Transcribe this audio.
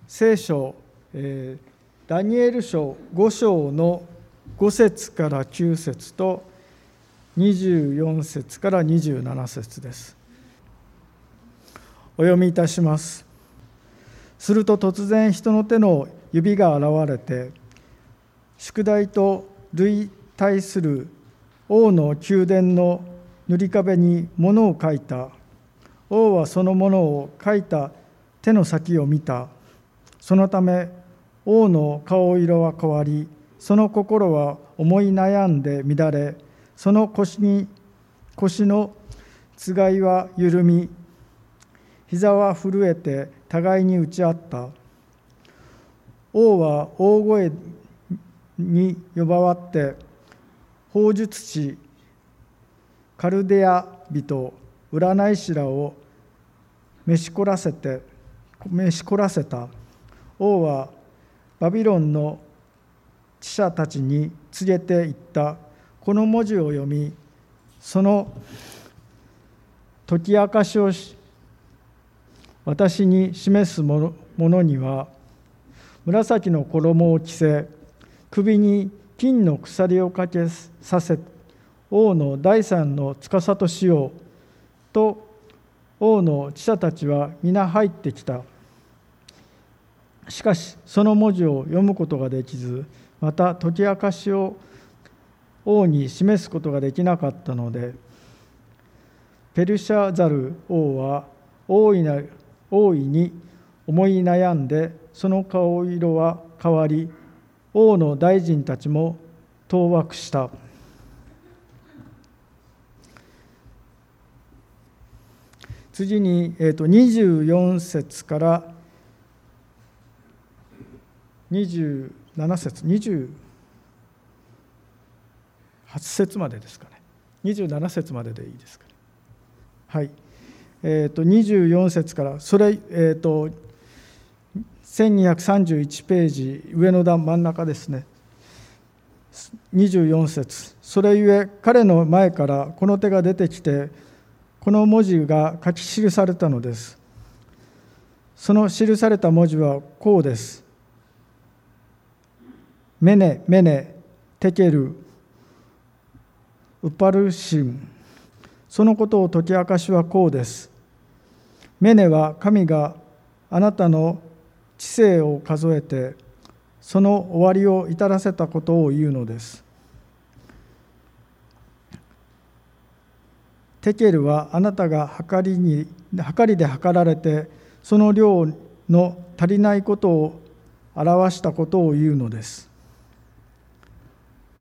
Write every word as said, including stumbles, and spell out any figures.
聖書、えー、ダニエル書ご章のご節からきゅう節とにじゅうよん節からにじゅうなな節です。お読みいたします。すると突然人の手の指が現れて、宿題と類対する王の宮殿の塗り壁に物を書いた。王はそのものを書いた手の先を見た。そのため王の顔色は変わり、その心は思い悩んで乱れ、その腰に腰のつがいは緩み、膝は震えて互いに打ち合った。王は大声に呼ばわって、方術師カルデア人占い師らを召し凝らせて召し凝らせた。王はバビロンの知者たちに告げていった。この文字を読み、その解き明かしを私に示す者には、紫の衣を着せ、首に金の鎖をかけさせ、王の第三の司としようと、王の知者たちは皆入ってきた。しかしその文字を読むことができず、また解き明かしを王に示すことができなかったので、ペルシャザル王は大いな大いに思い悩んで、その顔色は変わり、王の大臣たちも当惑した。次に、えーと、にじゅうよん節からにじゅうなな節、にじゅうはち節までですかね。にじゅうなな節まででいいですかね。はい。えーと、にじゅうよん節から、それ、えーと、せんにひゃくさんじゅういちページ、上の段真ん中ですね。にじゅうよん節。それゆえ、彼の前からこの手が出てきて、この文字が書き記されたのです。その記された文字はこうです。メネ、メネ、テケル、ウパルシム。そのことを解き明かしはこうです。メネは神があなたの知性を数えて、その終わりを至らせたことを言うのです。テケルはあなたが計りに、計りで計られて、その量の足りないことを表したことを言うのです。